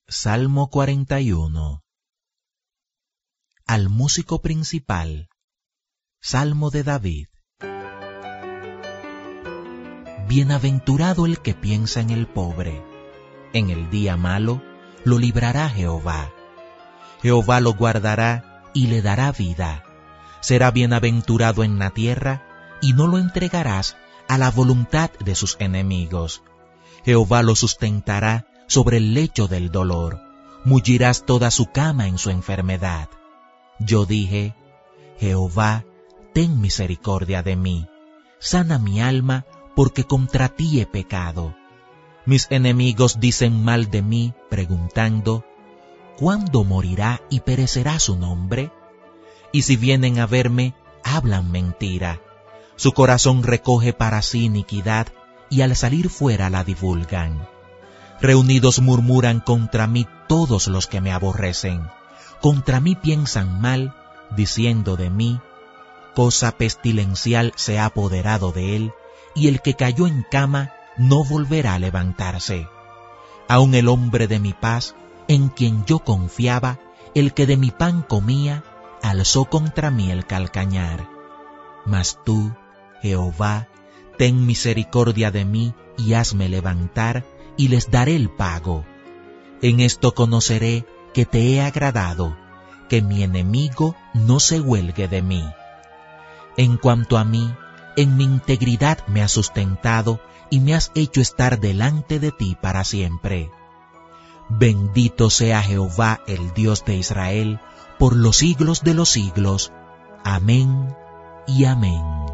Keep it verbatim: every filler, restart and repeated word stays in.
Salmo cuarenta y uno. Al músico principal. Salmo de David. Bienaventurado el que piensa en el pobre. En el día malo lo librará Jehová. Jehová lo guardará y le dará vida. Será bienaventurado en la tierra y no lo entregarás a la voluntad de sus enemigos. Jehová lo sustentará sobre el lecho del dolor. Mullirás toda su cama en su enfermedad. Yo dije, Jehová, ten misericordia de mí. Sana mi alma, porque contra ti he pecado. Mis enemigos dicen mal de mí, preguntando, ¿cuándo morirá y perecerá su nombre? Y si vienen a verme, hablan mentira. Su corazón recoge para sí iniquidad, y al salir fuera la divulgan. Reunidos murmuran contra mí todos los que me aborrecen. Contra mí piensan mal, diciendo de mí, cosa pestilencial se ha apoderado de él, y el que cayó en cama no volverá a levantarse. Aun el hombre de mi paz, en quien yo confiaba, el que de mi pan comía, alzó contra mí el calcañar. Mas tú, Jehová, ten misericordia de mí y hazme levantar, y les daré el pago. En esto conoceré que te he agradado, que mi enemigo no se huelgue de mí. En cuanto a mí, en mi integridad me has sustentado y me has hecho estar delante de ti para siempre. Bendito sea Jehová, el Dios de Israel, por los siglos de los siglos. Amén y amén.